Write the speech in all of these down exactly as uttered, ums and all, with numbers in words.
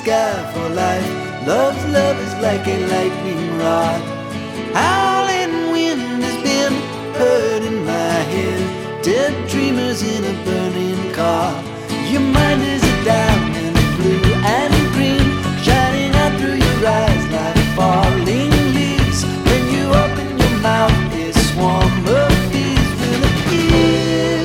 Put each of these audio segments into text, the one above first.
sky for life. Love's love is like a lightning rod. Howling wind has been heard in my head. Dead dreamers in a burning car. Your mind is a diamond, blue and green, shining out through your eyes like falling leaves. When you open your mouth, a swarm of bees will appear.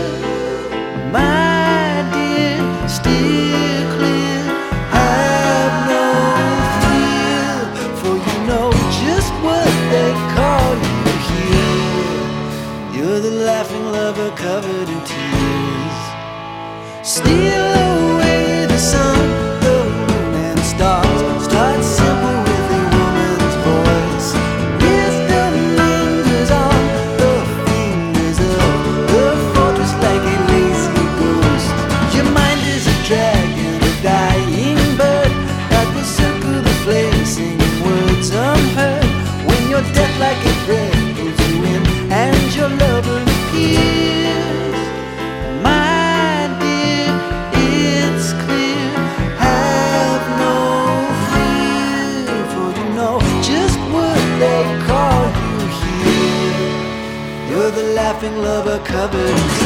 My dear, steer clear, have no fear, for you know just what they call you here. You're the laughing lover covered in tears. Steal away the sun, the moon and stars. Start simple with a woman's voice. Wisdom lingers on the fingers of the fortress like a lazy ghost. Your mind is a dragon, a dying bird that will circle the flame, singing words unheard. When your death like a thread pulls you in and your lover appears. My dear, it's clear, have no fear, for you know just what they call you here. You're the laughing lover covered in